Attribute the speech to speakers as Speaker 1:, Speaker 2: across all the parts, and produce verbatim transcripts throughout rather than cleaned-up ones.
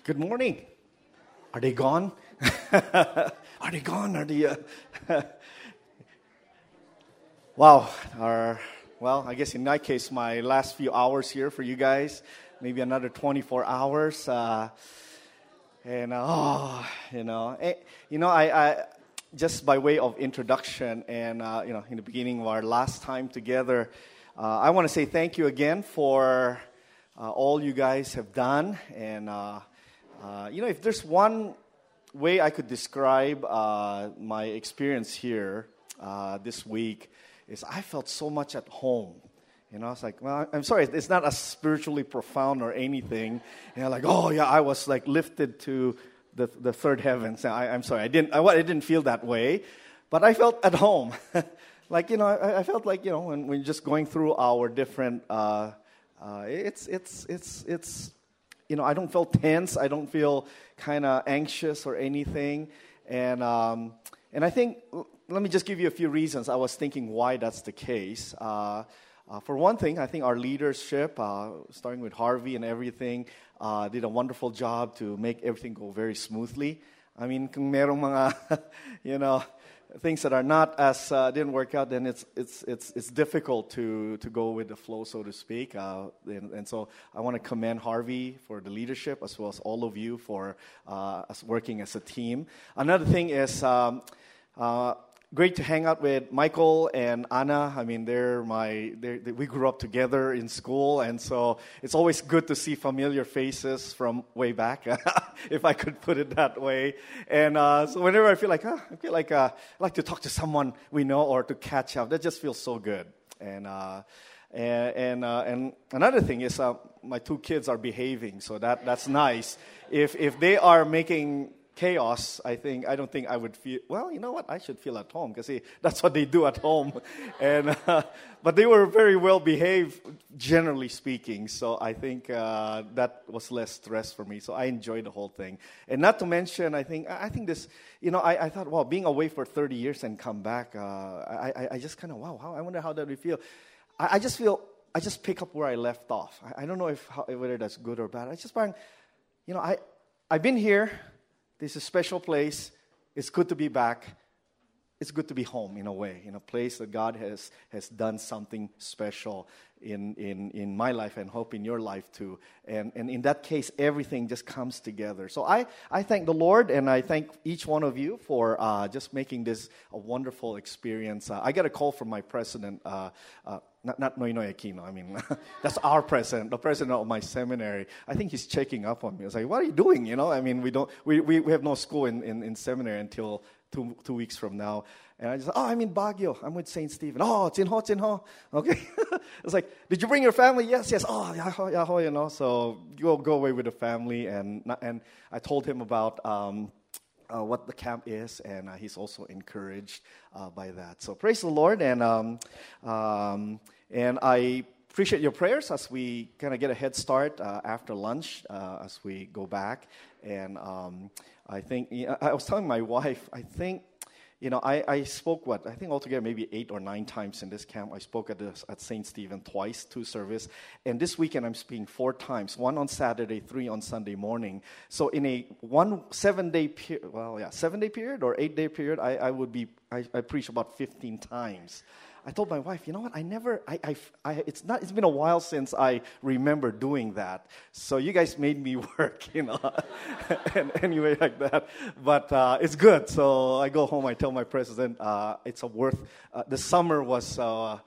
Speaker 1: Good morning. Are they gone? Are they gone? Are they? Uh... wow. Our, well, I guess in that case, my last few hours here for you guys, maybe another twenty-four hours. Uh, and uh, oh, you know, eh, you know, I, I just by way of introduction, and uh, you know, in the beginning of our last time together, uh, I want to say thank you again for uh, all you guys have done, and. Uh, Uh, you know, if there's one way I could describe uh, my experience here uh, this week, is I felt so much at home. You know, it's like, well, I'm sorry, it's not as spiritually profound or anything. You know, like, oh yeah, I was like lifted to the the third heavens. I, I'm sorry, I didn't, I, I didn't feel that way, but I felt at home. Like, you know, I, I felt like, you know, when we're just going through our different, uh, uh, it's it's it's it's. You know, I don't feel tense. I don't feel kind of anxious or anything. And um, and I think, let me just give you a few reasons. I was thinking why that's the case. Uh, uh, for one thing, I think our leadership, uh, starting with Harvey and everything, uh, did a wonderful job to make everything go very smoothly. I mean, kung merong mga, you know, things that are not as uh, didn't work out, then it's it's it's it's difficult to to go with the flow, so to speak. Uh, and, and so I want to commend Harvey for the leadership, as well as all of you for uh, us working as a team. Another thing is um, uh, great to hang out with Michael and Anna. I mean, they're my they're, they, we grew up together in school, and so it's always good to see familiar faces from way back, if I could put it that way. And uh, so whenever I feel like, huh, I feel like uh, I like to talk to someone we know or to catch up. That just feels so good. And uh, and and, uh, and another thing is uh, my two kids are behaving, so that that's nice. If if they are making chaos, I think I don't think I would feel, well, you know what, I should feel at home, because that's what they do at home. And uh, but they were very well behaved, generally speaking, so I think uh, that was less stress for me, so I enjoyed the whole thing. And not to mention, I think I think this, you know, I, I thought, wow, being away for thirty years and come back, uh, I, I, I just kind of, wow, how, I wonder how that would feel. I, I just feel, I just pick up where I left off. I, I don't know if how, whether that's good or bad. I just find, you know, I, I've been here. This is a special place. It's good to be back. It's good to be home in a way, in a place that God has has done something special in in, in my life, and hope in your life too. And and in that case, everything just comes together. So I, I thank the Lord, and I thank each one of you for uh, just making this a wonderful experience. Uh, I got a call from my president, uh, uh, Not, not Noynoy Aquino. I mean, that's our president, the president of my seminary. I think he's checking up on me. I was like, what are you doing? You know, I mean, we don't, we, we, we have no school in, in, in seminary until two two weeks from now. And I just, oh, I'm in Baguio. I'm with Saint Stephen. Oh, Tinho, Tinho. Okay. It's like, did you bring your family? Yes, yes. Oh, yaho, yaho, you know. So go go away with the family. And and I told him about um, Uh, what the camp is, and uh, he's also encouraged uh, by that. So praise the Lord, and um, um, and I appreciate your prayers as we kind of get a head start uh, after lunch uh, as we go back. And um, I think, you know, I was telling my wife, I think, you know, I, I spoke, what, I think altogether maybe eight or nine times in this camp. I spoke at this, at Saint Stephen twice, two service. And this weekend I'm speaking four times, one on Saturday, three on Sunday morning. So in a one seven-day period, well, yeah, seven-day period or eight-day period, I, I would be, I, I preach about fifteen times. I told my wife, you know what, I never, I, I, I, it's not, it's been a while since I remember doing that. So you guys made me work, you know, and anyway like that. But uh, it's good. So I go home, I tell my president, uh, it's a worth, uh, the summer was, uh,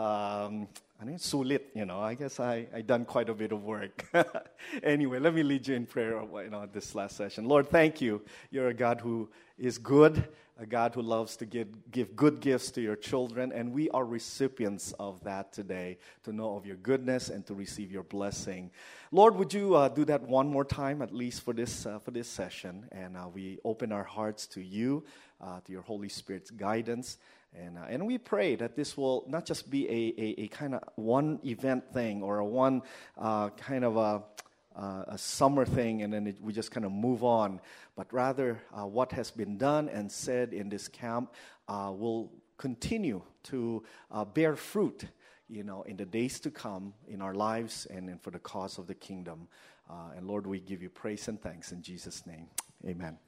Speaker 1: um, I mean, sulit, you know, I guess I, I done quite a bit of work. Anyway, let me lead you in prayer, you know, this last session. Lord, thank you. You're a God who is good, a God who loves to give, give good gifts to your children, and we are recipients of that today, to know of your goodness and to receive your blessing. Lord, would you uh, do that one more time, at least for this uh, for this session, and uh, we open our hearts to you, uh, to your Holy Spirit's guidance, and uh, and we pray that this will not just be a, a, a kind of one event thing or a one uh, kind of a Uh, a summer thing, and then it, we just kind of move on. But rather, uh, what has been done and said in this camp uh, will continue to uh, bear fruit you know, in the days to come in our lives and, and for the cause of the kingdom. Uh, and Lord, we give you praise and thanks in Jesus' name. Amen.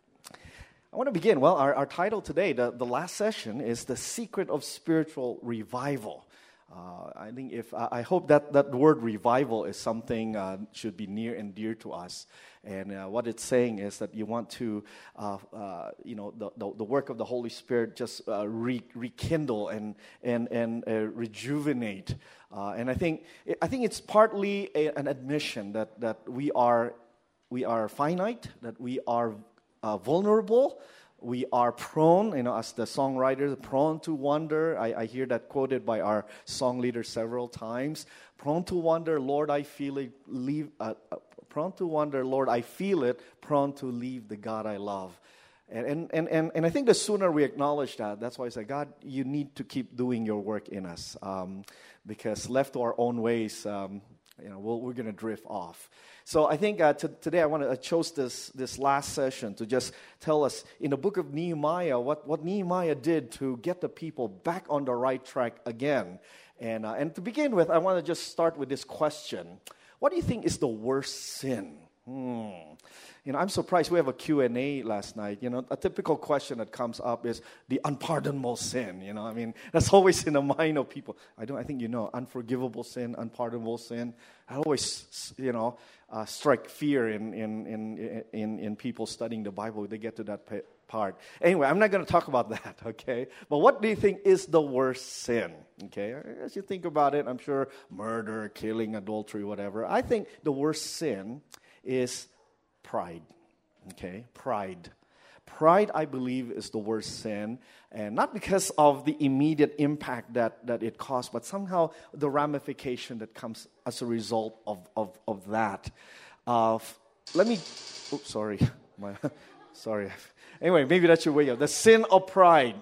Speaker 1: I want to begin. Well, our, our title today, the, the last session, is The Secret of Spiritual Revival. Uh, I think if I, I hope that that word revival is something uh, should be near and dear to us. And uh, what it's saying is that you want to, uh, uh, you know, the, the the work of the Holy Spirit just uh, re- rekindle and and and uh, rejuvenate. Uh, and I think I think it's partly a, an admission that that we are we are finite, that we are uh, vulnerable. We are prone, you know, as the songwriter, prone to wander. I, I hear that quoted by our song leader several times. Prone to wander, Lord, I feel it. Leave. Uh, uh, prone to wander, Lord, I feel it. Prone to leave the God I love. And and and and, and I think the sooner we acknowledge that, that's why I say, God, you need to keep doing your work in us, um, because left to our own ways, um, you know, we'll, we're going to drift off. So I think uh, t- today I want to I chose this this last session to just tell us in the book of Nehemiah what, what Nehemiah did to get the people back on the right track again. And uh, and to begin with, I want to just start with this question: what do you think is the worst sin? Hmm. You know, I'm surprised we have a Q and A last night. You know, a typical question that comes up is the unpardonable sin. You know, I mean, that's always in the mind of people. I don't. I think you know, unforgivable sin, unpardonable sin. I always, you know, uh, strike fear in in in in in people studying the Bible. They get to that part. Anyway, I'm not going to talk about that. Okay, but what do you think is the worst sin? Okay, as you think about it, I'm sure murder, killing, adultery, whatever. I think the worst sin is pride. Okay, pride. Pride, I believe, is the worst sin, and not because of the immediate impact that, that it caused, but somehow the ramification that comes as a result of, of, of that. Uh, let me, oops, sorry. My, sorry. Anyway, maybe that's your way of the sin of pride.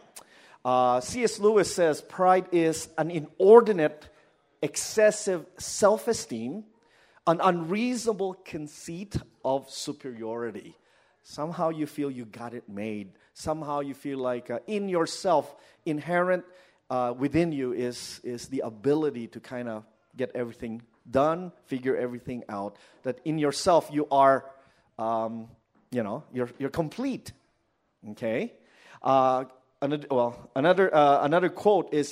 Speaker 1: Uh, C S Lewis says, pride is an inordinate, excessive self-esteem, an unreasonable conceit of superiority. Somehow you feel you got it made. Somehow you feel like uh, in yourself, inherent uh, within you is, is the ability to kind of get everything done, figure everything out. That in yourself you are, um, you know, you're you're complete. Okay. Uh, another, well, another uh, another quote is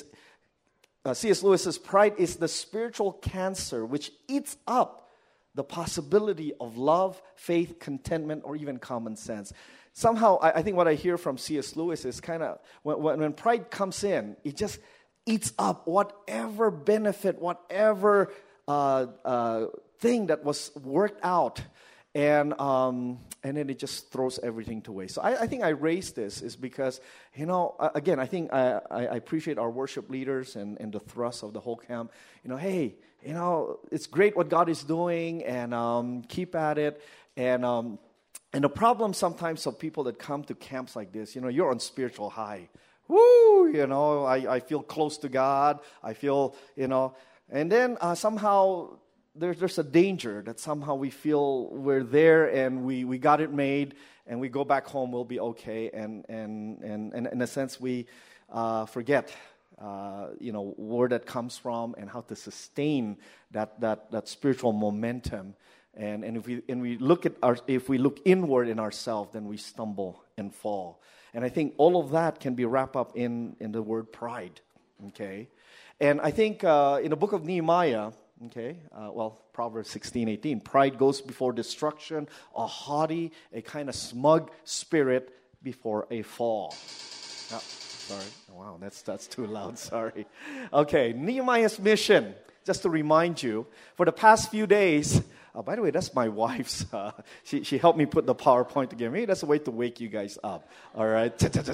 Speaker 1: uh, C S Lewis says, "Pride is the spiritual cancer which eats up the possibility of love, faith, contentment, or even common sense." Somehow, I, I think what I hear from C S Lewis is kind of, when, when, when pride comes in, it just eats up whatever benefit, whatever uh, uh, thing that was worked out, and um, and then it just throws everything to waste. So I, I think I raised this is because, you know, uh, again, I think I, I appreciate our worship leaders and, and the thrust of the whole camp. You know, hey, you know, it's great what God is doing, and um, keep at it. And um, and the problem sometimes of people that come to camps like this, you know, you're on spiritual high. Woo, you know, I, I feel close to God. I feel, you know, and then uh, somehow there's there's a danger that somehow we feel we're there and we, we got it made, and we go back home, we'll be okay. And and and, and in a sense, we uh, forget. Uh, you know, where that comes from and how to sustain that that that spiritual momentum. And and if we and we look at our if we look inward in ourselves, then we stumble and fall. And I think all of that can be wrapped up in, in the word pride. Okay, and I think uh, in the book of Nehemiah, okay, uh, well, Proverbs sixteen eighteen, pride goes before destruction, a haughty, a kind of smug spirit before a fall. Now, sorry. Wow, that's that's too loud. Sorry. Okay, Nehemiah's mission, just to remind you, for the past few days, oh, by the way, that's my wife's, uh, she, she helped me put the PowerPoint together. Maybe that's a way to wake you guys up. All right.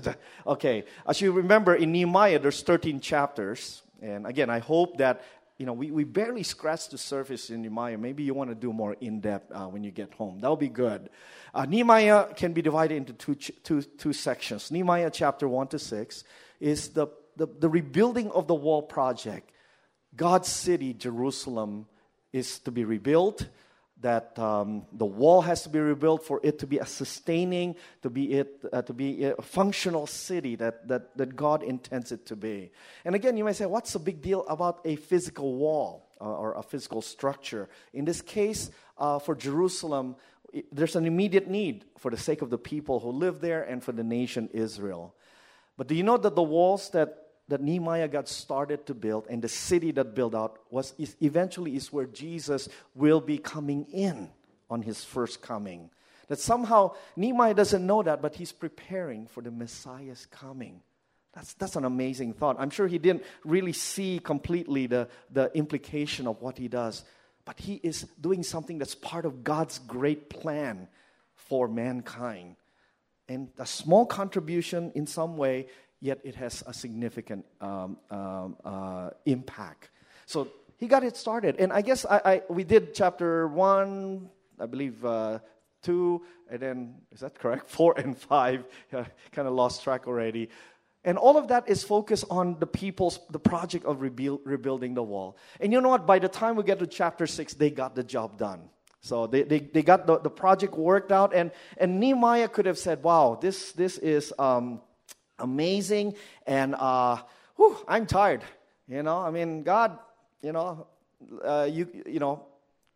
Speaker 1: Okay, as you remember, in Nehemiah, there's thirteen chapters. And again, I hope that, you know, we, we barely scratched the surface in Nehemiah. Maybe you want to do more in-depth uh, when you get home. That would be good. Uh, Nehemiah can be divided into two, two, two sections. Nehemiah chapter one to six is the, the, the rebuilding of the wall project. God's city, Jerusalem, is to be rebuilt. that um, the wall has to be rebuilt for it to be a sustaining, to be it, uh, to be a functional city that, that, that God intends it to be. And again, you might say, what's the big deal about a physical wall uh, or a physical structure? In this case, uh, for Jerusalem, it, there's an immediate need for the sake of the people who live there and for the nation Israel. But do you know that the walls that that Nehemiah got started to build and the city that built out was is eventually is where Jesus will be coming in on his first coming. That somehow Nehemiah doesn't know that, but he's preparing for the Messiah's coming. That's that's an amazing thought. I'm sure he didn't really see completely the, the implication of what he does, but he is doing something that's part of God's great plan for mankind. And a small contribution in some way, yet it has a significant um, um, uh, impact. So he got it started. And I guess I, I we did chapter one, I believe uh, two, and then, is that correct? Four and five. Uh, kind of lost track already. And all of that is focused on the people's, the project of rebuild, rebuilding the wall. And you know what? By the time we get to chapter six, they got the job done. So they, they, they got the, the project worked out. And, and Nehemiah could have said, wow, this, this is... Um, amazing, and uh, whew, I'm tired. You know, I mean, God, you know, uh, you you know,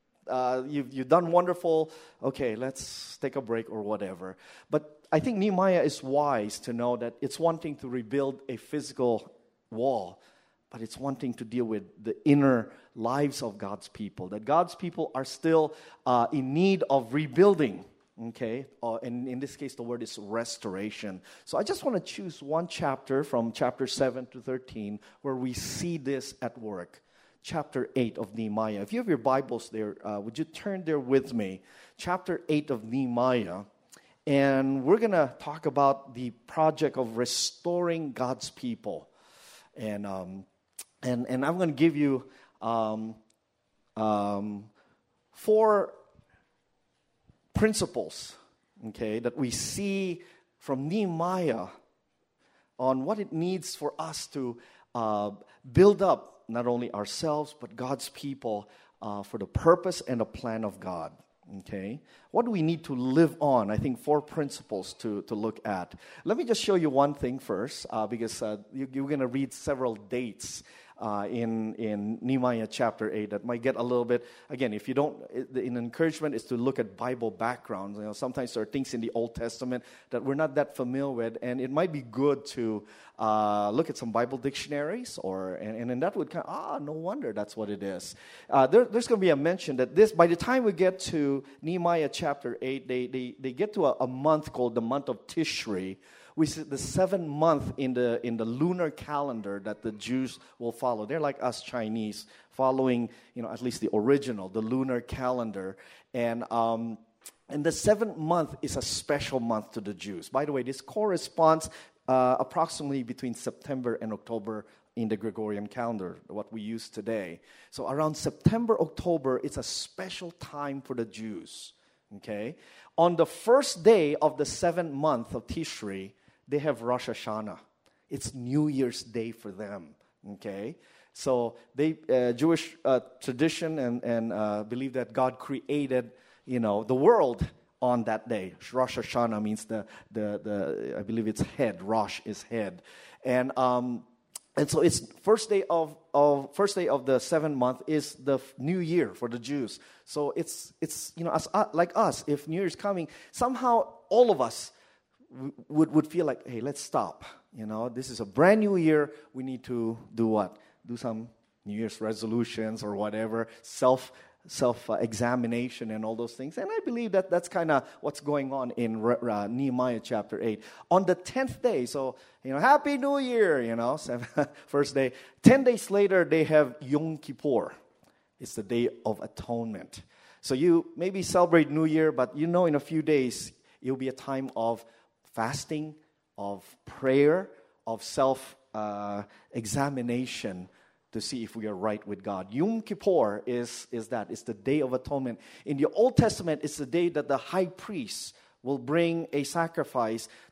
Speaker 1: uh, you've you've done wonderful. Okay, let's take a break or whatever. But I think Nehemiah is wise to know that it's one thing to rebuild a physical wall, but it's one thing to deal with the inner lives of God's people. That God's people are still uh, in need of rebuilding. Okay, uh, and in this case, the word is restoration. So I just want to choose one chapter from chapter seven to thirteen where we see this at work. Chapter eight of Nehemiah. If you have your Bibles there, uh, would you turn there with me? Chapter eight of Nehemiah. And we're going to talk about the project of restoring God's people. And um, and, and I'm going to give you um, um, four principles, okay, that we see from Nehemiah on what it needs for us to uh, build up not only ourselves but God's people uh, for the purpose and the plan of God. Okay, what do we need to live on? I think four principles to, to look at. Let me just show you one thing first, uh, because uh, you, you're going to read several dates Uh, in in Nehemiah chapter eight that might get a little bit, again, if you don't, the encouragement is to look at Bible backgrounds. You know, sometimes there are things in the Old Testament that we're not that familiar with, and it might be good to uh, look at some Bible dictionaries, or and, and then that would kind of, ah, no wonder that's what it is. Uh, there, there's going to be a mention that this, by the time we get to Nehemiah chapter eight, they, they, they get to a, a month called the month of Tishri, which is the seventh month in the in the lunar calendar that the Jews will follow. They're like us Chinese, following, you know, at least the original, the lunar calendar. And um, and the seventh month is a special month to the Jews. By the way, this corresponds uh, approximately between September and October in the Gregorian calendar, what we use today. So around September, October, it's a special time for the Jews. Okay? On the first day of the seventh month of Tishri, they have Rosh Hashanah. It's New Year's Day for them, okay? So they uh, Jewish uh, tradition and, and uh, believe that God created, you know, the world on that day. Rosh Hashanah means the, the, the I believe it's head. Rosh is head. And um, and so it's first day of, of first day of the seventh month is the New Year for the Jews. So it's, it's you know, as uh, like us, if New Year is coming, somehow all of us would would feel like, hey, let's stop. You know, this is a brand new year. We need to do what? Do some New Year's resolutions or whatever, self self uh, examination and all those things. And I believe that that's kind of what's going on in uh, Nehemiah chapter eight. On the tenth day, so you know, Happy New Year. You know, first day. Ten days later, they have Yom Kippur. It's the Day of Atonement. So you maybe celebrate New Year, but you know, in a few days it will be a time of fasting, of prayer, of self-examination uh, to see if we are right with God. Yom Kippur is, is that. It's the Day of Atonement. In the Old Testament, it's the day that the high priest will bring a sacrifice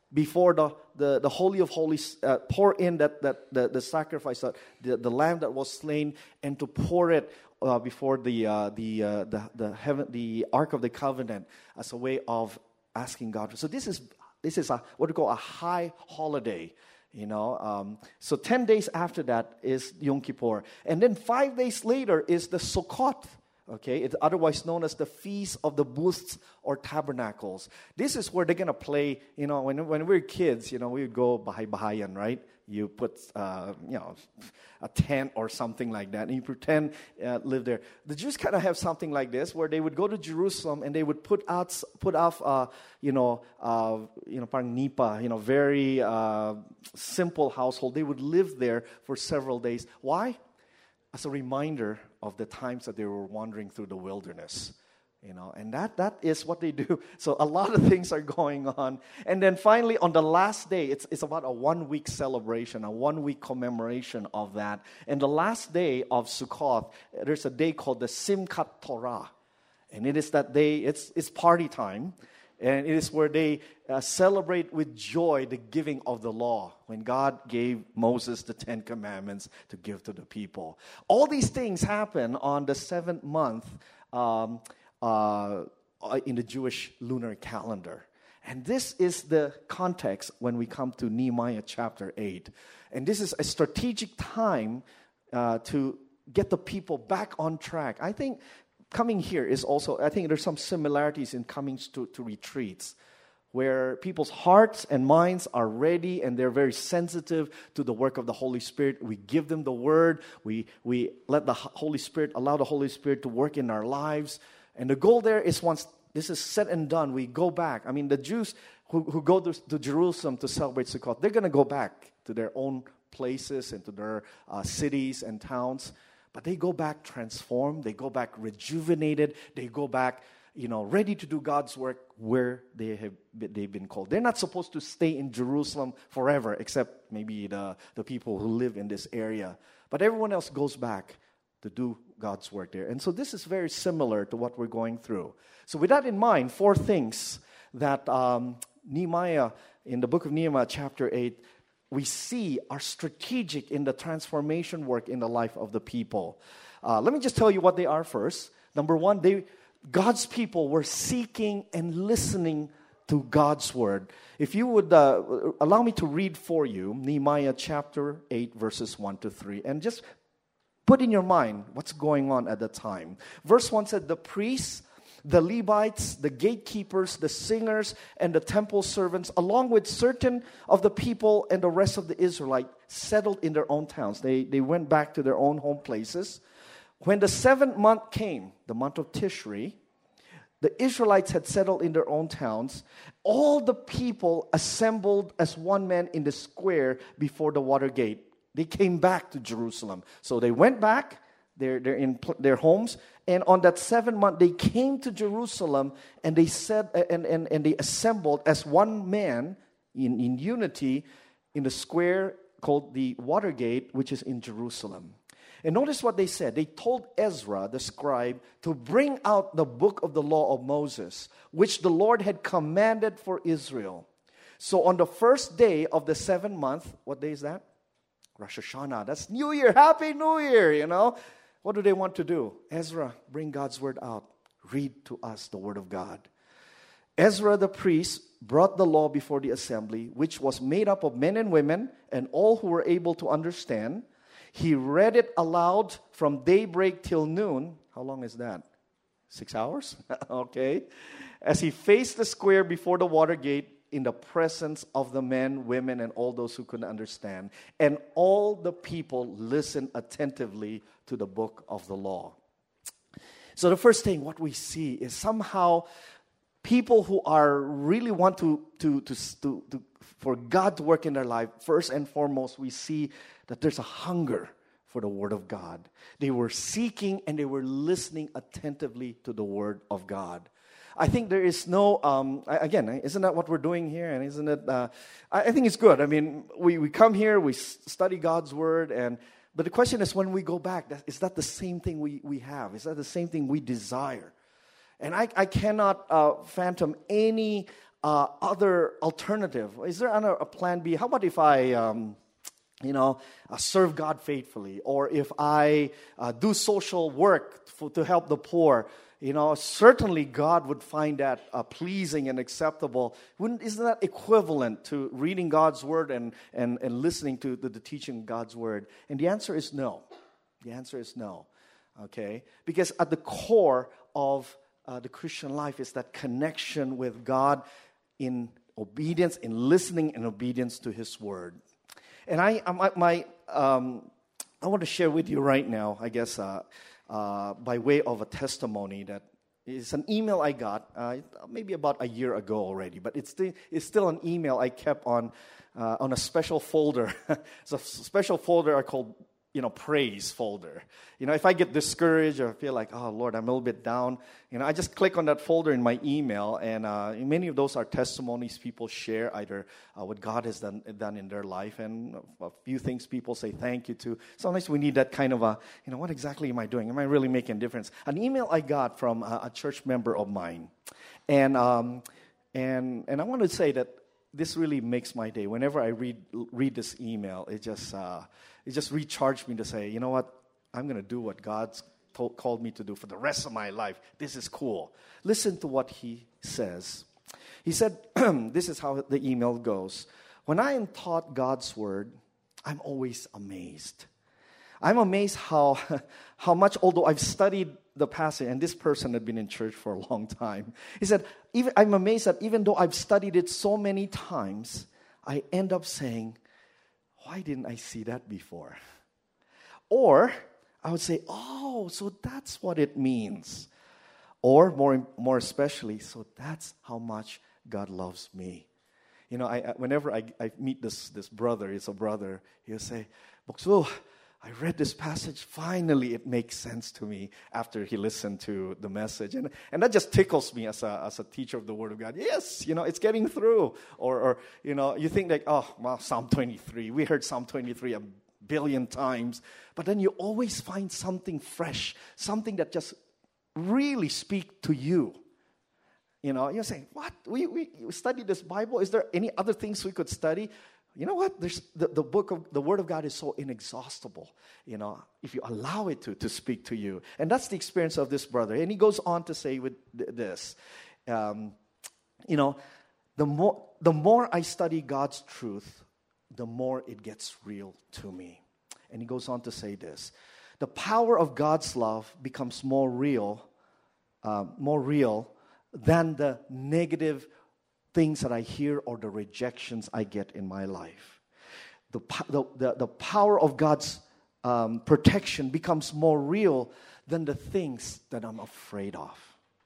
Speaker 1: before the, the, the Holy of Holies, uh, pour in that, that the, the sacrifice, uh, the, the lamb that was slain, and to pour it uh, before the uh, the, uh, the the heaven, the Ark of the Covenant, as a way of asking God. So this is this is a, what we call a high holiday. You know, um, so ten days after that is Yom Kippur, and then five days later is the Sukkot. Okay, it's otherwise known as the Feast of the Booths or Tabernacles. This is where they're gonna play. You know, when when we were kids, you know, we would go Bahay Bahayan, right? You put, uh, you know, a tent or something like that, and you pretend uh, live there. The Jews kind of have something like this, where they would go to Jerusalem and they would put out, put off, uh, you know, uh, you know, parang nipa, you know, very uh, simple household. They would live there for several days. Why? As a reminder of the times that they were wandering through the wilderness. You know, and that that is what they do. So a lot of things are going on. And then finally, on the last day, it's it's about a one-week celebration, a one-week commemoration of that. And the last day of Sukkot, there's a day called the Simchat Torah. And it is that day, it's it's party time. And it is where they uh, celebrate with joy the giving of the law, when God gave Moses the Ten Commandments to give to the people. All these things happen on the seventh month um, uh, in the Jewish lunar calendar. And this is the context when we come to Nehemiah chapter eight. And this is a strategic time uh, to get the people back on track. I think coming here is also, I think there's some similarities in coming to, to retreats, where people's hearts and minds are ready and they're very sensitive to the work of the Holy Spirit. We give them the Word. We we let the Holy Spirit, allow the Holy Spirit to work in our lives. And the goal there is, once this is said and done, we go back. I mean, the Jews who, who go to, to Jerusalem to celebrate Sukkot, they're going to go back to their own places and to their uh, cities and towns. But they go back transformed, they go back rejuvenated, they go back, you know, ready to do God's work where they have they've been called. They're not supposed to stay in Jerusalem forever, except maybe the, the people who live in this area. But everyone else goes back to do God's work there. And so this is very similar to what we're going through. So with that in mind, four things that um, Nehemiah, in the book of Nehemiah chapter eight, we see are strategic in the transformation work in the life of the people. Uh, let me just tell you what they are first. Number one, they God's people were seeking and listening to God's word. If you would uh, allow me to read for you Nehemiah chapter eight, verses one to three, and just put in your mind what's going on at the time. Verse one said, the priests, the Levites, the gatekeepers, the singers, and the temple servants, along with certain of the people and the rest of the Israelites, settled in their own towns. They, they went back to their own home places. When the seventh month came, the month of Tishri, the Israelites had settled in their own towns. All the people assembled as one man in the square before the water gate. They came back to Jerusalem. So they went back. They're, they're in pl- their homes. And on that seventh month, they came to Jerusalem and they said and, and, and they assembled as one man in, in unity in the square called the Watergate, which is in Jerusalem. And notice what they said. They told Ezra, the scribe, to bring out the book of the law of Moses, which the Lord had commanded for Israel. So on the first day of the seventh month, what day is that? Rosh Hashanah. That's New Year. Happy New Year, you know. What do they want to do? Ezra, bring God's word out. Read to us the word of God. Ezra the priest brought the law before the assembly, which was made up of men and women and all who were able to understand. He read it aloud from daybreak till noon. How long is that? Six hours? Okay. As he faced the square before the water gate, in the presence of the men, women, and all those who couldn't understand. And all the people listened attentively to the book of the law. So the first thing, what we see is somehow people who are really want to, to, to, to, to for God to work in their life, first and foremost, we see that there's a hunger for the word of God. They were seeking and they were listening attentively to the word of God. I think there is no, um, again, isn't that what we're doing here? And isn't it, uh, I think it's good. I mean, we, we come here, we study God's word, and but the question is, when we go back, is that the same thing we, we have? Is that the same thing we desire? And I, I cannot uh, fathom any uh, other alternative? Is there another, a plan B? How about if I, um, you know, uh, serve God faithfully, or if I uh, do social work for, to help the poor? You know, certainly God would find that uh, pleasing and acceptable. Wouldn't, isn't that equivalent to reading God's Word and, and, and listening to the, the teaching of God's Word? And the answer is no. The answer is no, okay? Because at the core of uh, the Christian life is that connection with God in obedience, in listening and obedience to His Word. And I, my, my um, I want to share with you right now, I guess, uh, Uh, by way of a testimony that is an email I got uh, maybe about a year ago already, but it's still, it's still an email I kept on uh, on a special folder. It's a special folder I call, you know, praise folder. You know, if I get discouraged or feel like, oh, Lord, I'm a little bit down, you know, I just click on that folder in my email, and uh, many of those are testimonies people share, either uh, what God has done, done in their life, and a few things people say thank you to. Sometimes we need that kind of a, you know, what exactly am I doing? Am I really making a difference? An email I got from a, a church member of mine, and um, and and I want to say that this really makes my day. Whenever I read read this email, it just uh, it just recharged me to say, you know what, I'm going to do what God's told, called me to do for the rest of my life. This is cool. Listen to what he says. He said, this is how the email goes. When I am taught God's word, I'm always amazed. I'm amazed how how much, although I've studied the passage, and this person had been in church for a long time. He said, even, I'm amazed that even though I've studied it so many times, I end up saying, why didn't I see that before? Or I would say, oh, so that's what it means. Or more, more especially, so that's how much God loves me. You know, I, I, whenever I, I meet this, this brother, he's a brother, he'll say, Boksu, I read this passage, finally it makes sense to me after he listened to the message. And and that just tickles me as a as a teacher of the Word of God. Yes, you know, it's getting through. Or, or you know, you think like, oh, well, Psalm twenty-three. We heard Psalm twenty-three a billion times. But then you always find something fresh, something that just really speak to you. You know, you're saying, what? We, we studied this Bible? Is there any other things we could study? You know what? There's the, the book of the Word of God is so inexhaustible. You know, if you allow it to to speak to you, and that's the experience of this brother. And he goes on to say with th- this, um, you know, the more the more I study God's truth, the more it gets real to me. And he goes on to say this: the power of God's love becomes more real, uh, more real than the negative things that I hear or the rejections I get in my life. The, the, the, the power of God's um, protection becomes more real than the things that I'm afraid of.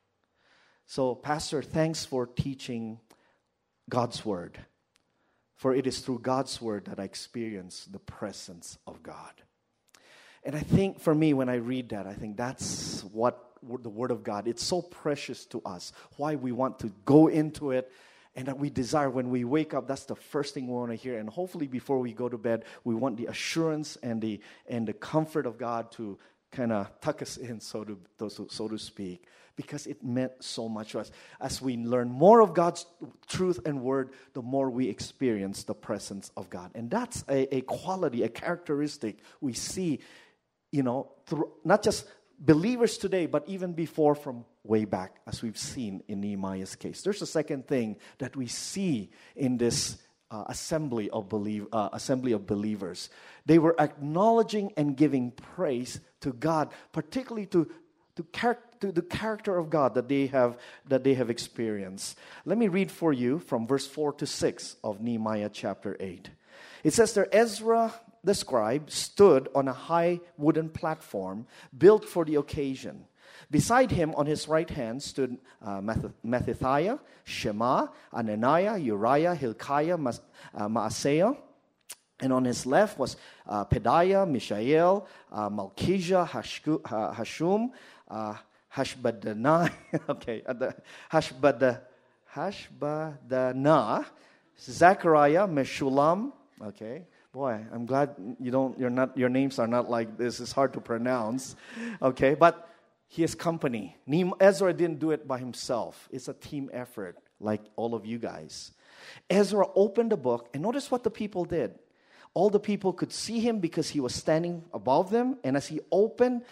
Speaker 1: So, Pastor, thanks for teaching God's Word. For it is through God's Word that I experience the presence of God. And I think for me, when I read that, I think that's what the Word of God, it's so precious to us. Why we want to go into it. And that we desire when we wake up, that's the first thing we want to hear. And hopefully before we go to bed, we want the assurance and the and the comfort of God to kind of tuck us in, so to, so to speak. Because it meant so much to us. As we learn more of God's truth and word, the more we experience the presence of God. And that's a, a quality, a characteristic we see, you know, through not just believers today, but even before, from way back, as we've seen in Nehemiah's case. There's a second thing that we see in this uh, assembly of believe uh, assembly of believers. They were acknowledging and giving praise to God, particularly to to, char- to the character of God that they have that they have experienced. Let me read for you from verse four to six of Nehemiah chapter eight. It says there, Ezra the scribe stood on a high wooden platform built for the occasion. Beside him on his right hand stood uh, Mattithiah, Shema, Ananiah, Uriah, Hilkiah, Mas- uh, Maaseiah. And on his left was uh, Pedaiah, Mishael, uh, Malchijah, Hashku, uh, Hashum, uh, Hashbaddanah, okay, uh, the Hashbadda, Hashbaddanah, Zechariah, Meshulam, okay. Boy, I'm glad you don't. You're not. Your names are not like this. It's hard to pronounce. Okay, but he has company. Nehem- Ezra didn't do it by himself. It's a team effort, like all of you guys. Ezra opened the book, and notice what the people did. All the people could see him because he was standing above them, and as he opened,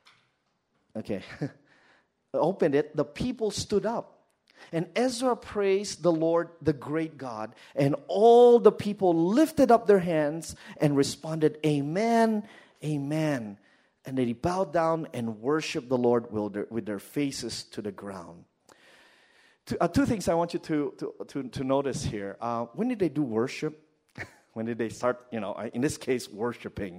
Speaker 1: okay, opened it, the people stood up. And Ezra praised the Lord, the great God, and all the people lifted up their hands and responded, Amen, Amen. And they bowed down and worshiped the Lord with their, with their faces to the ground. Two, uh, two things I want you to, to, to, to notice here. Uh, when did they do worship? When did they start, you know, in this case, worshiping?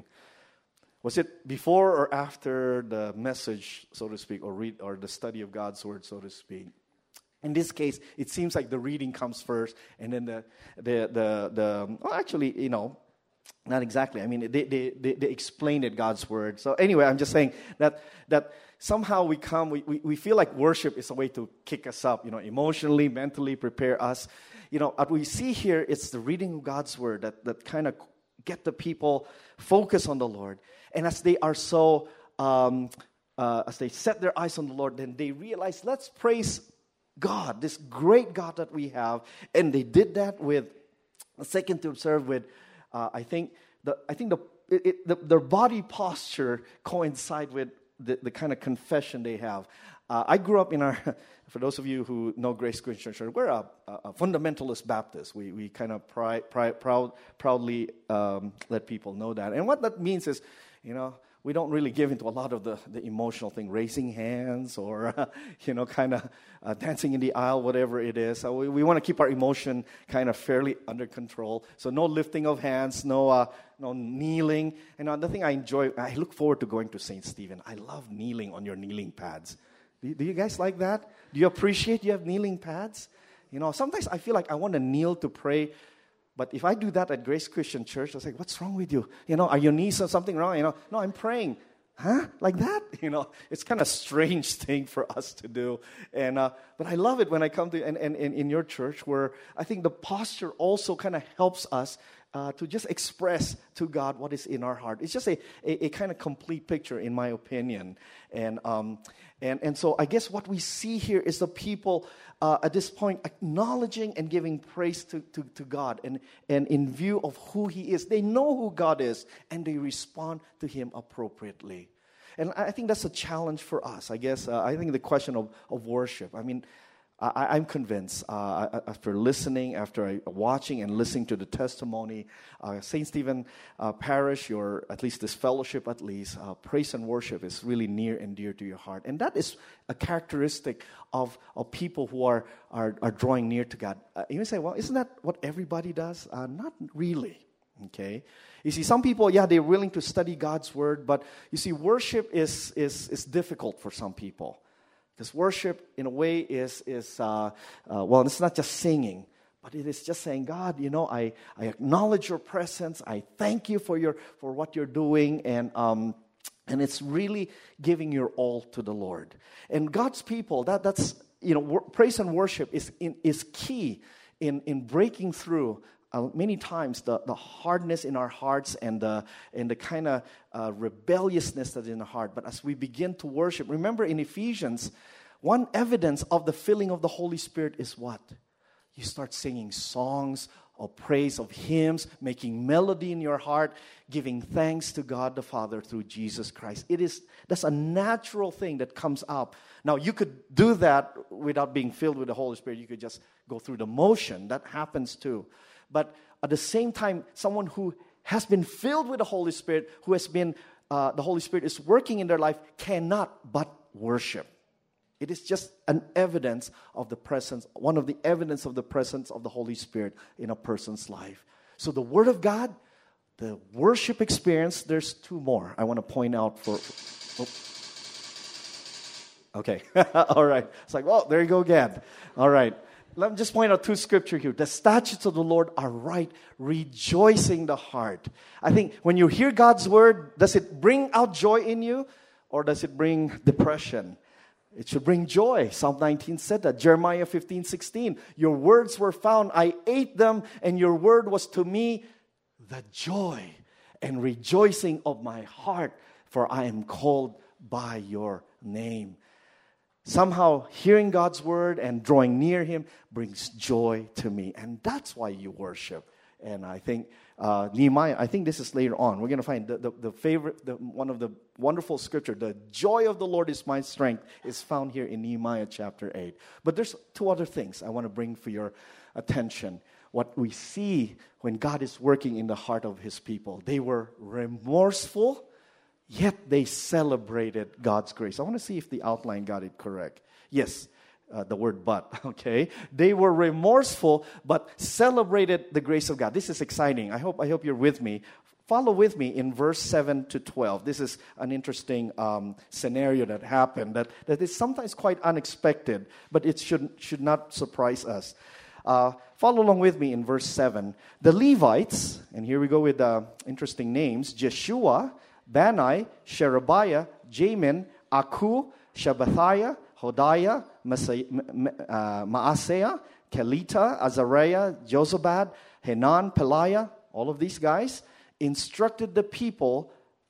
Speaker 1: Was it before or after the message, so to speak, or read or the study of God's word, so to speak? In this case, it seems like the reading comes first, and then the the the, the well, actually, you know, not exactly. I mean, they they they, they explained it, God's word. So anyway, I'm just saying that that somehow we come, we, we we feel like worship is a way to kick us up, you know, emotionally, mentally, prepare us. You know, what we see here, it's the reading of God's word that that kind of get the people focused on the Lord, and as they are so, um, uh, as they set their eyes on the Lord, then they realize, let's praise God, this great God that we have. And they did that with a second to observe with, uh, I think the I think the, it, it, the their body posture coincide with the, the kind of confession they have. Uh, I grew up in our, for those of you who know Grace Christian Church, we're a, a fundamentalist Baptist. We we kind of pri, pri, proud, proudly um, let people know that. And what that means is, you know, we don't really give into a lot of the, the emotional thing, raising hands or, uh, you know, kind of uh, dancing in the aisle, whatever it is. So we, we want to keep our emotion kind of fairly under control. So no lifting of hands, no uh, no kneeling. And another thing I enjoy, I look forward to going to Saint Stephen. I love kneeling on your kneeling pads. Do, do you guys like that? Do you appreciate you have kneeling pads? You know, sometimes I feel like I want to kneel to pray. But if I do that at Grace Christian Church, I was like, what's wrong with you? You know, are your knees or something wrong? You know, no, I'm praying. Huh? Like that? You know, it's kind of strange thing for us to do. And uh, but I love it when I come to, and, and, and in your church, where I think the posture also kind of helps us uh, to just express to God what is in our heart. It's just a, a, a kind of complete picture, in my opinion. And um, and and so I guess what we see here is the people uh, at this point acknowledging and giving praise to, to, to God, and, and in view of who He is. They know who God is, and they respond to Him appropriately. And I think that's a challenge for us. I guess uh, I think the question of, of worship. I mean, I, I'm convinced uh, after listening, after I, watching and listening to the testimony, uh, Saint Stephen uh, Parish, or at least this fellowship, at least uh, praise and worship is really near and dear to your heart, and that is a characteristic of, of people who are, are are drawing near to God. Uh, you may say, well, isn't that what everybody does? Uh, not really. Okay, you see, some people, yeah, they're willing to study God's word, but you see, worship is is is difficult for some people. Because worship, in a way, is, is uh, uh, well, it's not just singing, but it is just saying, God, you know, I, I acknowledge your presence. I thank you for your for what you're doing. And um, and it's really giving your all to the Lord. And God's people, that that's, you know, wor- praise and worship is in, is key in, in breaking through Uh, many times the, the hardness in our hearts and the, and the kind of uh, rebelliousness that's in the heart. But as we begin to worship, remember in Ephesians, one evidence of the filling of the Holy Spirit is what? You start singing songs of praise, of hymns, making melody in your heart, giving thanks to God the Father through Jesus Christ. It is, that's a natural thing that comes up. Now, you could do that without being filled with the Holy Spirit. You could just go through the motion. That happens too. But at the same time, someone who has been filled with the Holy Spirit, who has been, uh, the Holy Spirit is working in their life, cannot but worship. It is just an evidence of the presence, one of the evidence of the presence of the Holy Spirit in a person's life. So the Word of God, the worship experience, there's two more I want to point out for... Oh. Okay, all right. It's like, well, there you go again. All right. Let me just point out two scriptures here. The statutes of the Lord are right, rejoicing the heart. I think when you hear God's word, does it bring out joy in you, or does it bring depression? It should bring joy. Psalm nineteen said that. Jeremiah fifteen sixteen. Your words were found, I ate them, and your word was to me the joy and rejoicing of my heart, for I am called by your name. Somehow hearing God's word and drawing near Him brings joy to me. And that's why you worship. And I think uh, Nehemiah, I think this is later on. We're going to find the, the, the favorite, the, one of the wonderful scripture, the joy of the Lord is my strength, is found here in Nehemiah chapter eight. But there's two other things I want to bring for your attention. What we see when God is working in the heart of His people. They were remorseful, yet they celebrated God's grace. I want to see if the outline got it correct. Yes, uh, the word but, okay. They were remorseful, but celebrated the grace of God. This is exciting. I hope I hope you're with me. Follow with me in verse seven to twelve. This is an interesting um, scenario that happened that, that is sometimes quite unexpected, but it should, should not surprise us. Uh, follow along with me in verse seven. The Levites, and here we go with uh, interesting names, Jeshua, Bani, Sherebiah, Jamin, Aku, Shabbathiah, Hodiah, Masa- M- uh, Maaseiah, Kelita, Azariah, Jozabad, Hanan, Peliah, all of these guys, instructed the people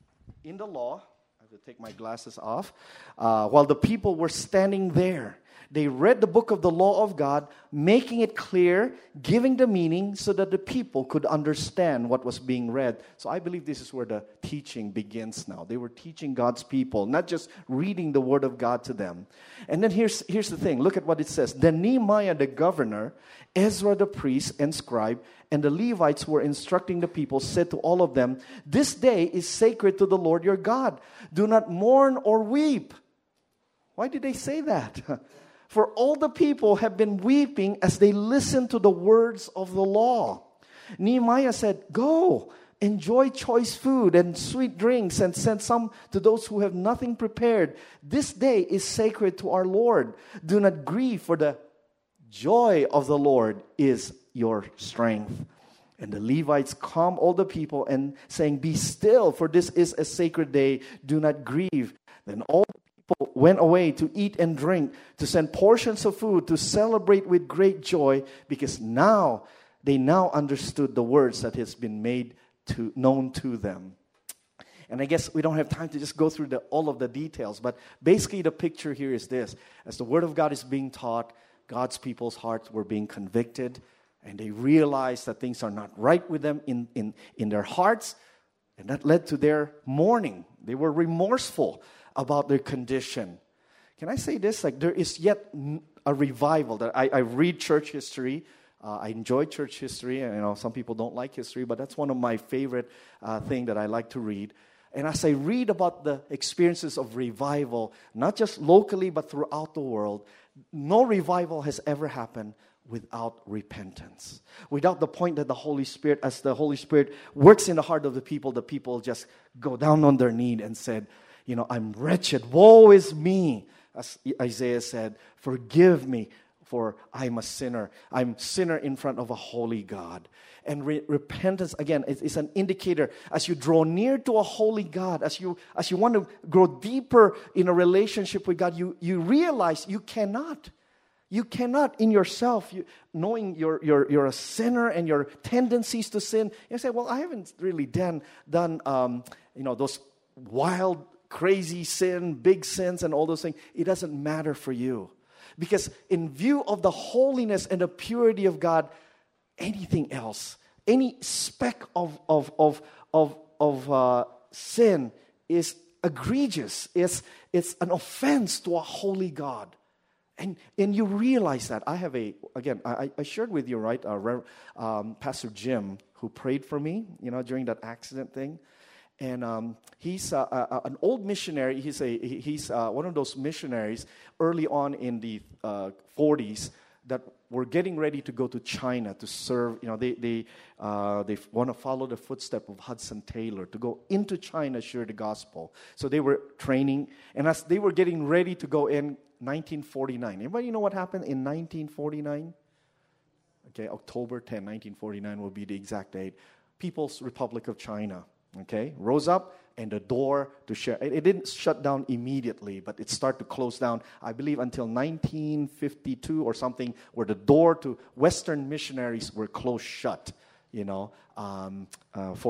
Speaker 1: in the law. I have to take my glasses off. Uh, while the people were standing there, they read the book of the law of God, making it clear, giving the meaning so that the people could understand what was being read. So I believe this is where the teaching begins now. They were teaching God's people, not just reading the word of God to them. And then here's, here's the thing. Look at what it says. Then Nehemiah the governor, Ezra the priest and scribe, and the Levites who were instructing the people said to all of them, "This day is sacred to the Lord your God. Do not mourn or weep." Why did they say that? For all the people have been weeping as they listened to the words of the law. Nehemiah said, "Go, enjoy choice food and sweet drinks, and send some to those who have nothing prepared. This day is sacred to our Lord. Do not grieve, for the joy of the Lord is your strength." And the Levites calmed all the people and saying, "Be still, for this is a sacred day. Do not grieve." Then all people went away to eat and drink, to send portions of food, to celebrate with great joy, because now they now understood the words that has been made to known to them. And I guess we don't have time to just go through the, all of the details, but basically the picture here is this. As the word of God is being taught, God's people's hearts were being convicted, and they realized that things are not right with them in, in, in their hearts, and that led to their mourning. They were remorseful about their condition. Can I say this? Like, there is yet a revival. That I, I read church history. Uh, I enjoy church history. And, you know, some people don't like history, but that's one of my favorite uh, things that I like to read. And as I read about the experiences of revival, not just locally, but throughout the world, no revival has ever happened without repentance. Without the point that the Holy Spirit, as the Holy Spirit works in the heart of the people, the people just go down on their knee and said, you know, "I'm wretched, woe is me," as Isaiah said, "Forgive me, for I'm a sinner. I'm sinner in front of a holy God." And re- repentance, again, is, is an indicator. As you draw near to a holy God, as you as you want to grow deeper in a relationship with God, you, you realize you cannot. You cannot in yourself, you, knowing you're, you're, you're a sinner and your tendencies to sin. You say, "Well, I haven't really done, done um, you know, those wild, crazy sin, big sins and all those things." It doesn't matter for you. Because in view of the holiness and the purity of God, anything else, any speck of of of of, of uh, sin is egregious. It's, it's an offense to a holy God. And and you realize that. I have a, again, I, I shared with you, right, uh, um, Pastor Jim, who prayed for me, you know, during that accident thing. And um, he's uh, uh, an old missionary. He's a he's uh, one of those missionaries early on in the uh, forties that were getting ready to go to China to serve. You know, they they uh, they want to follow the footsteps of Hudson Taylor to go into China, share the gospel. So they were training, and as they were getting ready to go in, nineteen forty-nine. Anybody know what happened in nineteen forty-nine? Okay, October tenth, nineteen forty-nine will be the exact date. People's Republic of China. Okay, rose up, and the door to share, it, it didn't shut down immediately, but it started to close down, I believe, until nineteen fifty-two or something, where the door to Western missionaries were closed shut, you know, um, uh, for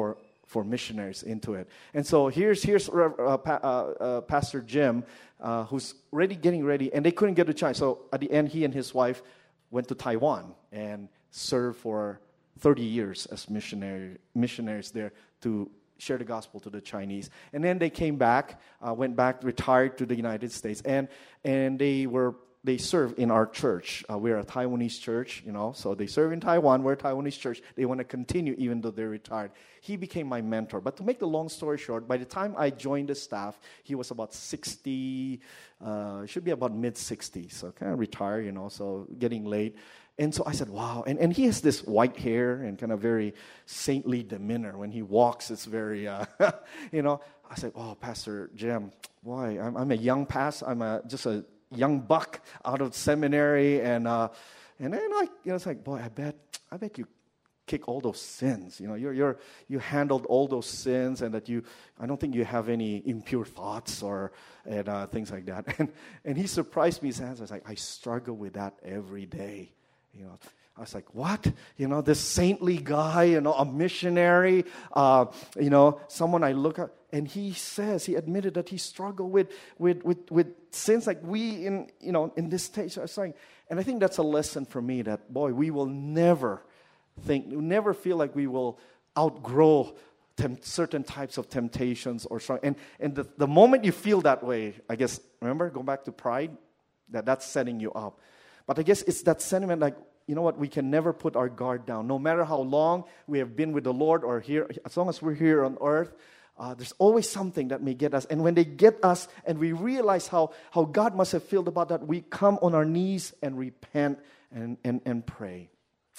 Speaker 1: for missionaries into it. And so here's here's uh, pa- uh, uh, Pastor Jim, uh, who's already getting ready, and they couldn't get to China. So at the end, he and his wife went to Taiwan and served for thirty years as missionary missionaries there to share the gospel to the Chinese. And then they came back, uh, went back, retired to the United States, and and they were they serve in our church. Uh, we're a Taiwanese church, you know, so they serve in Taiwan. We're a Taiwanese church. They want to continue even though they're retired. He became my mentor. But to make the long story short, by the time I joined the staff, he was about sixty, uh, should be about mid-sixties, so kind of retired, you know, so getting late. And so I said, wow. And, and he has this white hair and kind of very saintly demeanor. When he walks, it's very, uh, you know. I said, oh, Pastor Jim, boy, I'm, I'm a young pastor. I'm a, just a young buck out of seminary. And uh, and then I, you know, it's like, boy, I bet, I bet you kick all those sins. You know, you're you're you handled all those sins, and that you, I don't think you have any impure thoughts or and uh, things like that. And and he surprised me. His answer was like, I struggle with that every day. You know, I was like, what? You know, this saintly guy, you know, a missionary, uh, you know, someone I look at, and he says, he admitted that he struggled with with with, with sins like we in, you know, in this stage. So I was like, and I think that's a lesson for me that, boy, we will never think, never feel like we will outgrow temp- certain types of temptations or so. And and the, the moment you feel that way, I guess, remember, go back to pride, that that's setting you up. But I guess it's that sentiment like, you know what, we can never put our guard down. No matter how long we have been with the Lord or here, as long as we're here on earth, uh, there's always something that may get us. And when they get us and we realize how, how God must have felt about that, we come on our knees and repent and, and, and pray.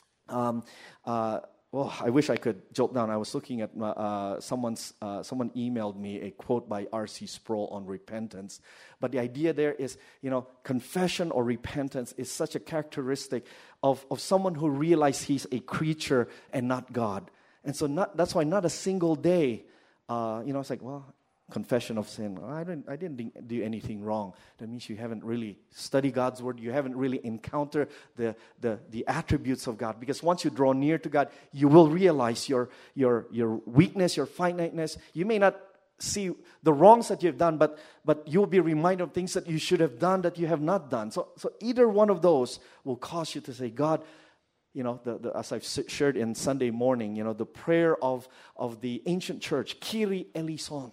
Speaker 1: Um, uh, well, I wish I could jolt down. I was looking at uh, someone's, uh, someone emailed me a quote by R C Sproul on repentance. But the idea there is, you know, confession or repentance is such a characteristic of, of someone who realizes he's a creature and not God. And so not, that's why not a single day, uh, you know, it's like, well, confession of sin. I didn't, I didn't do anything wrong. That means you haven't really studied God's word. You haven't really encountered the, the, the attributes of God. Because once you draw near to God, you will realize your, your, your weakness, your finiteness. You may not see the wrongs that you've done, but, but you'll be reminded of things that you should have done that you have not done. So, so either one of those will cause you to say, God, you know, the, the, as I've shared in Sunday morning, you know, the prayer of, of the ancient church, Kyrie eleison.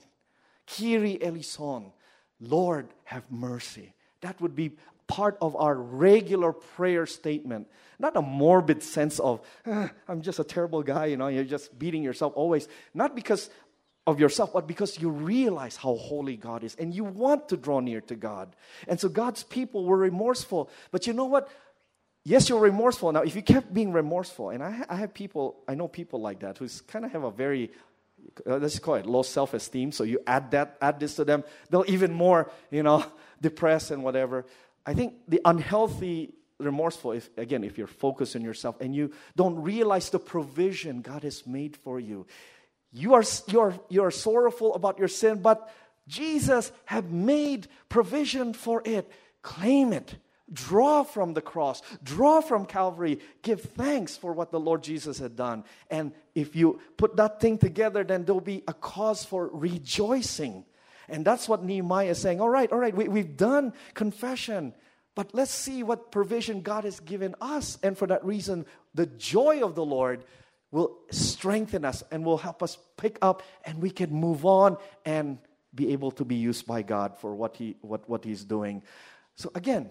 Speaker 1: Kyrie eleison, Lord, have mercy. That would be part of our regular prayer statement. Not a morbid sense of, ah, I'm just a terrible guy, you know, you're just beating yourself always. Not because of yourself, but because you realize how holy God is and you want to draw near to God. And so God's people were remorseful. But you know what? Yes, you're remorseful. Now, if you kept being remorseful, and I, I have people, I know people like that who kind of have a very, Uh, let's call it low self-esteem. So you add that, add this to them, they'll even more, you know, depressed and whatever. I think the unhealthy, remorseful, if, again, if you're focused on yourself and you don't realize the provision God has made for you, you are you are you are sorrowful about your sin, but Jesus have made provision for it. Claim it. Draw from the cross. Draw from Calvary. Give thanks for what the Lord Jesus had done. And if you put that thing together, then there'll be a cause for rejoicing. And that's what Nehemiah is saying. All right, all right, we, we've done confession, but let's see what provision God has given us. And for that reason, the joy of the Lord will strengthen us and will help us pick up, and we can move on and be able to be used by God for what He what, what He's doing. So again,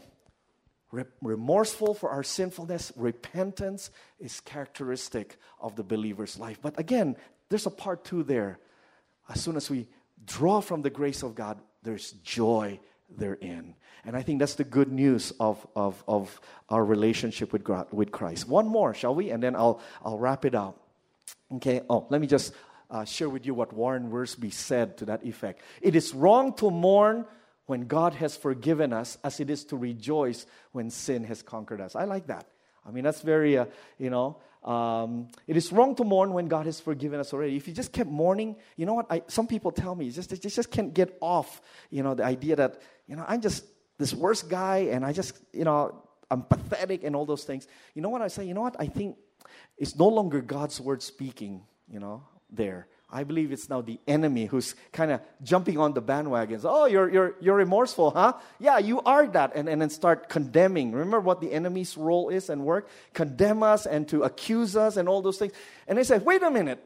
Speaker 1: remorseful for our sinfulness, repentance is characteristic of the believer's life. But again, there's a part two there. As soon as we draw from the grace of God, there's joy therein. And I think that's the good news of, of, of our relationship with God, with Christ. One more, shall we? And then I'll I'll wrap it up. Okay. Oh, let me just uh, share with you what Warren Wiersbe said to that effect. It is wrong to mourn when God has forgiven us, as it is to rejoice when sin has conquered us. I like that. I mean, that's very, uh, you know, um, it is wrong to mourn when God has forgiven us already. If you just kept mourning, you know what, I, some people tell me, just, they just can't get off, you know, the idea that, you know, I'm just this worst guy, and I just, you know, I'm pathetic and all those things. You know what I say? You know what, I think it's no longer God's word speaking, you know, there. I believe it's now the enemy who's kind of jumping on the bandwagons. Oh, you're you're you're remorseful, huh? Yeah, you are that. And, and then start condemning. Remember what the enemy's role is and work? Condemn us and to accuse us and all those things. And they say, wait a minute.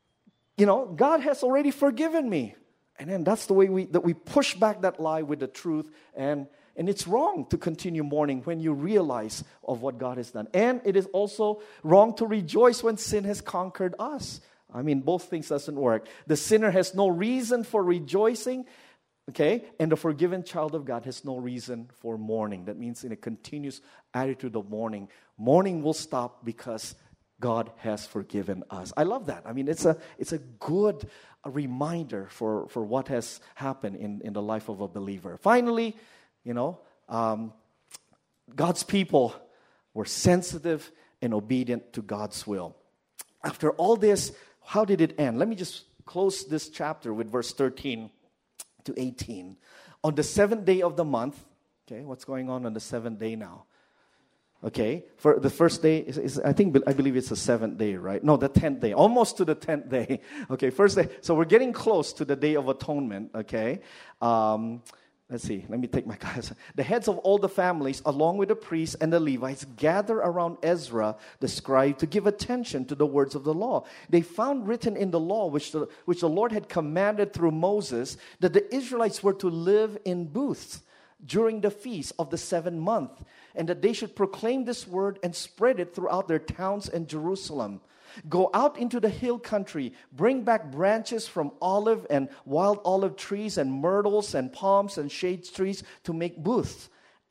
Speaker 1: You know, God has already forgiven me. And then that's the way we that we push back that lie with the truth. And And it's wrong to continue mourning when you realize of what God has done. And it is also wrong to rejoice when sin has conquered us. I mean, both things doesn't work. The sinner has no reason for rejoicing, okay? And the forgiven child of God has no reason for mourning. That means in a continuous attitude of mourning. Mourning will stop because God has forgiven us. I love that. I mean, it's a it's a good a reminder for, for what has happened in, in the life of a believer. Finally, You know, um, God's people were sensitive and obedient to God's will. After all this, how did it end? Let me just close this chapter with verse thirteen to eighteen. On the seventh day of the month, okay, what's going on on the seventh day now? Okay, for the first day, is, is I think, I believe it's the seventh day, right? No, the tenth day, almost to the tenth day. Okay, first day. So we're getting close to the Day of Atonement, okay? Um Let's see, let me take my class. The heads of all the families, along with the priests and the Levites, gather around Ezra, the scribe, to give attention to the words of the law. They found written in the law, which the, which the Lord had commanded through Moses, that the Israelites were to live in booths during the feast of the seventh month, and that they should proclaim this word and spread it throughout their towns and Jerusalem. Go out into the hill country, bring back branches from olive and wild olive trees and myrtles and palms and shade trees to make booths,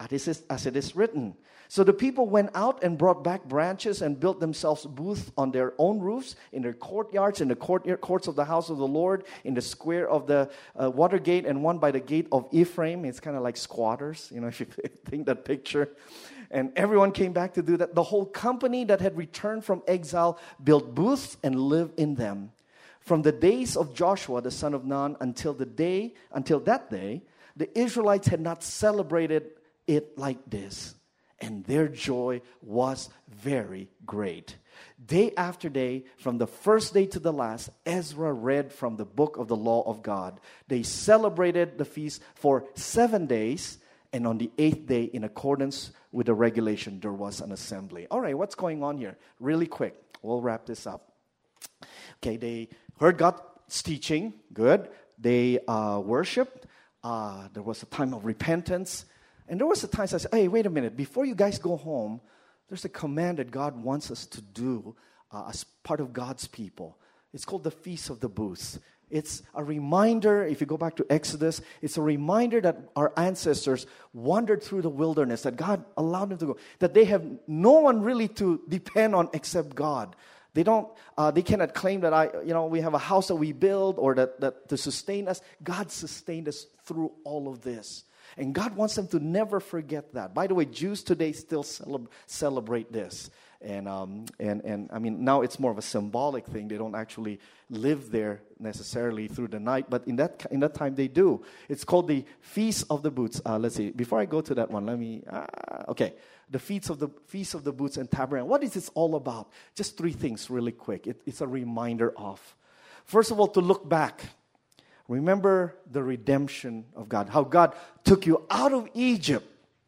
Speaker 1: as it is written. So the people went out and brought back branches and built themselves booths on their own roofs, in their courtyards, in the courtyard, courts of the house of the Lord, in the square of the uh, water gate, and one by the gate of Ephraim. It's kind of like squatters, you know, if you think that picture. And everyone came back to do that. The whole company that had returned from exile built booths and lived in them. From the days of Joshua, the son of Nun, until the day, until that day, the Israelites had not celebrated it like this. And their joy was very great. Day after day, from the first day to the last, Ezra read from the book of the law of God. They celebrated the feast for seven days. And on the eighth day, in accordance with the regulation, there was an assembly. All right, what's going on here? Really quick. We'll wrap this up. Okay, they heard God's teaching. Good. They uh, worshipped. Uh, there was a time of repentance. And there was a time I said, hey, wait a minute. Before you guys go home, there's a command that God wants us to do uh, as part of God's people. It's called the Feast of the Booths. It's a reminder, if you go back to Exodus, it's a reminder that our ancestors wandered through the wilderness, that God allowed them to go, that they have no one really to depend on except God. They don't, uh, they cannot claim that I, you know, we have a house that we build or that, that to sustain us. God sustained us through all of this. And God wants them to never forget that. By the way, Jews today still celeb- celebrate this. And, um, and, and I mean, now it's more of a symbolic thing. They don't actually live there necessarily through the night. But in that in that time, they do. It's called the Feast of the Booths. Uh, let's see. Before I go to that one, let me... Uh, okay. The Feast of the Feast of the Booths and Tabernacle. What is this all about? Just three things really quick. It, it's a reminder of. First of all, to look back. Remember the redemption of God. How God took you out of Egypt.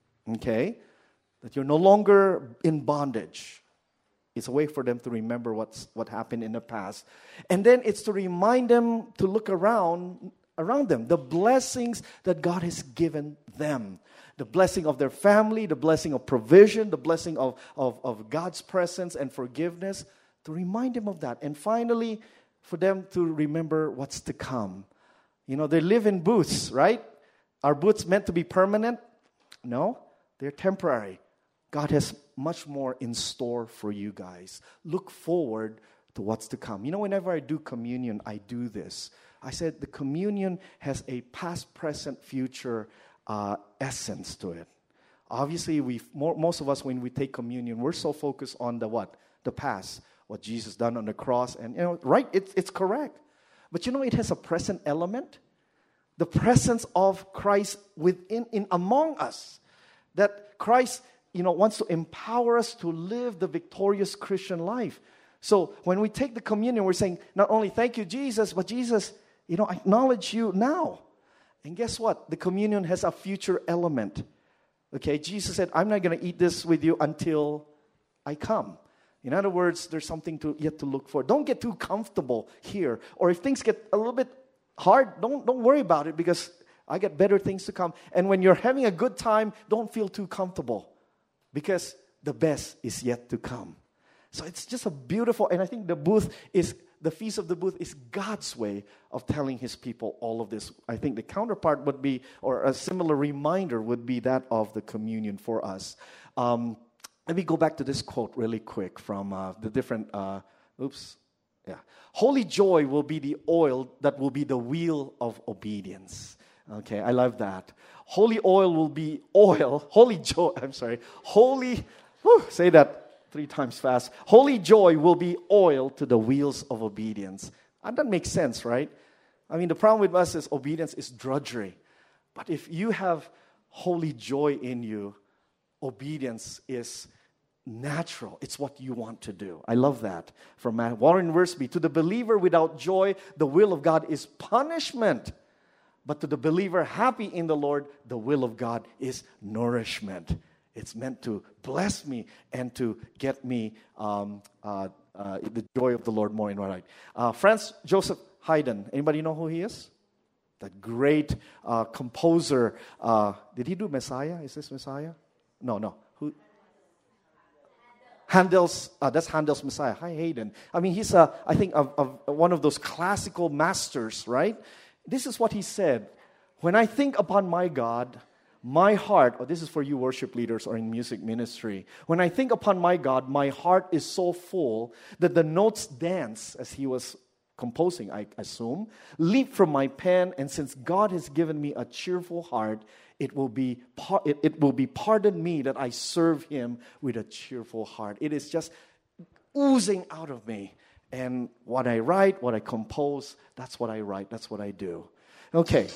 Speaker 1: Okay? That you're no longer in bondage. It's a way for them to remember what's what happened in the past. And then it's to remind them to look around around them. The blessings that God has given them. The blessing of their family, the blessing of provision, the blessing of, of, of God's presence and forgiveness. To remind them of that. And finally, for them to remember what's to come. You know, they live in booths, right? Are booths meant to be permanent? No, they're temporary. God has much more in store for you guys. Look forward to what's to come. You know, whenever I do communion, I do this. I said the communion has a past, present, future uh, essence to it. Obviously, we most of us, when we take communion, we're so focused on the what? The past. What Jesus done on the cross. And, you know, right, it's, it's correct. But you know, it has a present element. The presence of Christ within, in among us. That Christ, you know, wants to empower us to live the victorious Christian life. So when we take the communion, we're saying, not only thank you, Jesus, but Jesus, you know, I acknowledge you now. And guess what? The communion has a future element. Okay, Jesus said, I'm not going to eat this with you until I come. In other words, there's something to yet to look for. Don't get too comfortable here. Or if things get a little bit hard, don't, don't worry about it, because I got better things to come. And when you're having a good time, don't feel too comfortable, because the best is yet to come. So it's just a beautiful, and I think the booth is, the Feast of the Booth is God's way of telling His people all of this. I think the counterpart would be, or a similar reminder would be that of the communion for us. Um, let me go back to this quote really quick from uh, the different, uh, oops, yeah. Holy joy will be the oil that will be the wheel of obedience. Okay, I love that. Holy oil will be oil. Holy joy, I'm sorry. Holy, whew, say that three times fast. Holy joy will be oil to the wheels of obedience. And that makes sense, right? I mean, the problem with us is obedience is drudgery. But if you have holy joy in you, obedience is natural. It's what you want to do. I love that. From Warren Wiersbe, to the believer without joy, the will of God is punishment. But to the believer happy in the Lord, the will of God is nourishment. It's meant to bless me and to get me um, uh, uh, the joy of the Lord more in my life. Uh, Franz Joseph Haydn. Anybody know who he is? That great uh, composer. Uh, did he do Messiah? Is this Messiah? No, no. Who? Handel's. Uh, that's Handel's Messiah. Hi, Haydn. I mean, he's a, I think, a, a, one of those classical masters, right? This is what he said. When I think upon my God, my heart, or this is for you worship leaders or in music ministry. When I think upon my God, my heart is so full that the notes dance, as he was composing, I assume, leap from my pen, and since God has given me a cheerful heart, it will be it, it will be pardoned me that I serve Him with a cheerful heart. It is just oozing out of me. And what I write, what I compose, that's what I write, that's what I do. Okay,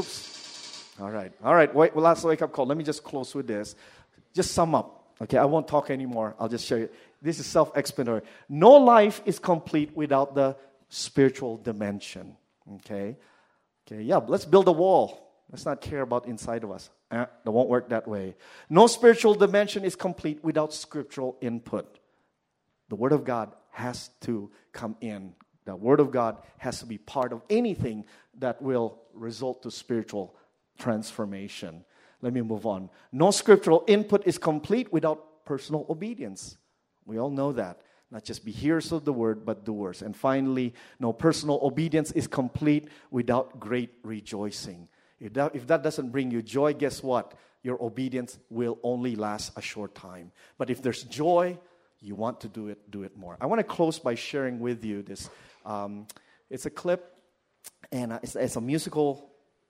Speaker 1: oops. All right, all right, wait, well, last wake-up call. Let me just close with this. Just sum up, okay? I won't talk anymore. I'll just show you. This is self-explanatory. No life is complete without the spiritual dimension, okay? Okay, yeah, let's build a wall. Let's not care about inside of us. Eh, that won't work that way. No spiritual dimension is complete without scriptural input. The Word of God has to come in. The Word of God has to be part of anything that will result to spiritual transformation. Let me move on. No scriptural input is complete without personal obedience. We all know that. Not just be hearers of the word, but doers. And finally, no personal obedience is complete without great rejoicing. If that, if that doesn't bring you joy, guess what? Your obedience will only last a short time. But if there's joy, you want to do it, do it more. I want to close by sharing with you this. Um, it's a clip, and it's, it's a musical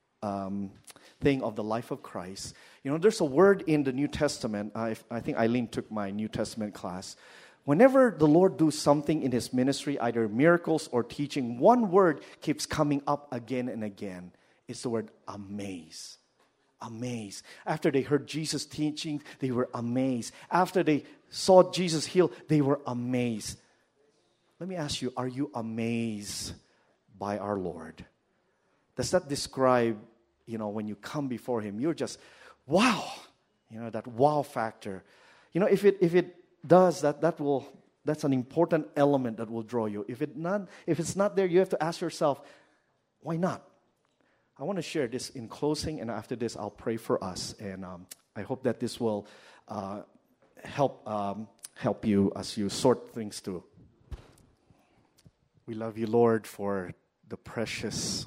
Speaker 1: um, thing of the life of Christ. You know, there's a word in the New Testament. I, I think Eileen took my New Testament class. Whenever the Lord does something in His ministry, either miracles or teaching, one word keeps coming up again and again. It's the word amaze. Amazed. After they heard Jesus teaching, they were amazed. After they saw Jesus heal, they were amazed. Let me ask you, are you amazed by our Lord? Does that describe, you know, when you come before Him, you're just, wow, you know, that wow factor. You know, if it if it does, that that will that's an important element that will draw you. If it not if it's not there, you have to ask yourself, why not? I want to share this in closing, and after this, I'll pray for us. And um, I hope that this will uh, help um, help you as you sort things through. We love you, Lord, for the precious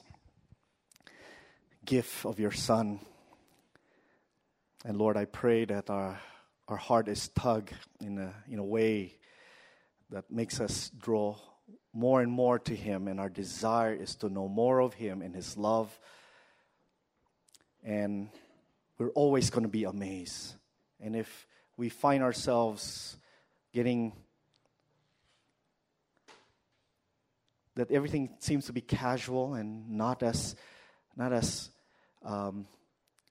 Speaker 1: gift of your Son. And Lord, I pray that our our heart is tugged in a in a way that makes us draw more and more to Him, and our desire is to know more of Him and His love. And we're always going to be amazed. And if we find ourselves getting that everything seems to be casual and not as not as um,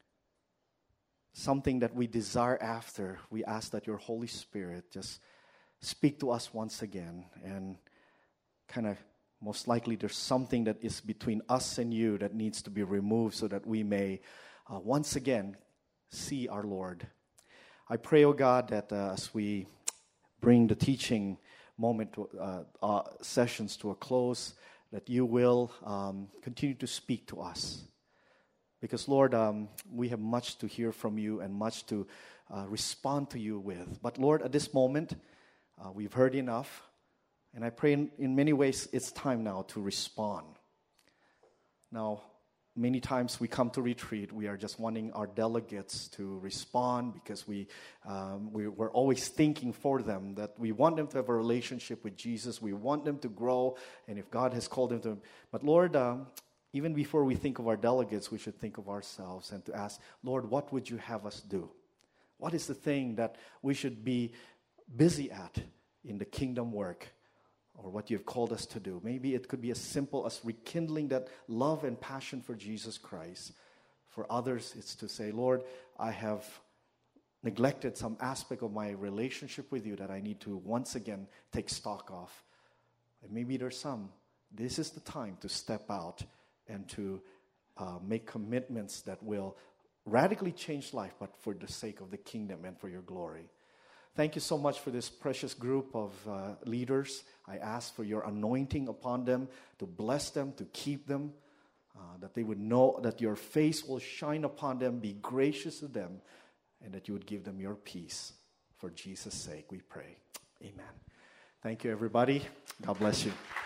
Speaker 1: something that we desire after, we ask that your Holy Spirit just speak to us once again, and kind of most likely there's something that is between us and you that needs to be removed so that we may uh, once again see our Lord. I pray, oh God, that uh, as we bring the teaching moment, to, uh, uh, sessions to a close, that you will um, continue to speak to us. Because, Lord, um, we have much to hear from you and much to uh, respond to you with. But, Lord, at this moment, uh, we've heard enough. And I pray in, in many ways it's time now to respond. Now, many times we come to retreat, we are just wanting our delegates to respond because we, um, we, we're always thinking for them that we want them to have a relationship with Jesus. We want them to grow, and if God has called them to. But Lord, um, even before we think of our delegates, we should think of ourselves and to ask, Lord, what would you have us do? What is the thing that we should be busy at in the kingdom work? Or what you've called us to do. Maybe it could be as simple as rekindling that love and passion for Jesus Christ. For others, it's to say, Lord, I have neglected some aspect of my relationship with you that I need to once again take stock of. And maybe there's some. This is the time to step out and to uh, make commitments that will radically change life, but for the sake of the kingdom and for your glory. Thank you so much for this precious group of uh, leaders. I ask for your anointing upon them, to bless them, to keep them, uh, that they would know that your face will shine upon them, be gracious to them, and that you would give them your peace. For Jesus' sake, we pray. Amen. Thank you, everybody. God bless you.